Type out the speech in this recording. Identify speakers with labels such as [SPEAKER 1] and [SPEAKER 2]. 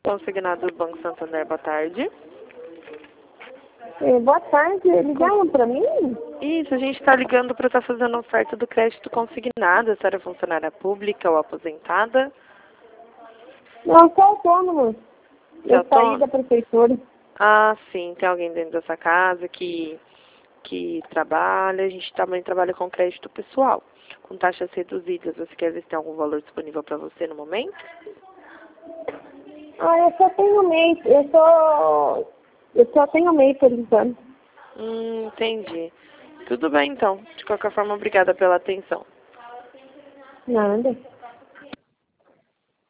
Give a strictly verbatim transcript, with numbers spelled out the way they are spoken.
[SPEAKER 1] consignado do Banco Santander, boa tarde.
[SPEAKER 2] É, boa tarde, ligaram para mim?
[SPEAKER 1] Isso, a gente está ligando para estar fazendo oferta do crédito consignado. A senhora é funcionária pública ou aposentada?
[SPEAKER 2] Não, sou autônoma. Eu
[SPEAKER 1] Você
[SPEAKER 2] saí da prefeitura.
[SPEAKER 1] Ah, sim, tem alguém dentro dessa casa que, que trabalha. A gente também trabalha com crédito pessoal, com taxas reduzidas. Você quer ver se tem algum valor disponível para você no momento?
[SPEAKER 2] Ah, eu só tenho MEI, eu só, eu só tenho MEI por enquanto.
[SPEAKER 1] Hum, entendi. Tudo bem, então. De qualquer forma, obrigada pela atenção.
[SPEAKER 2] Nada.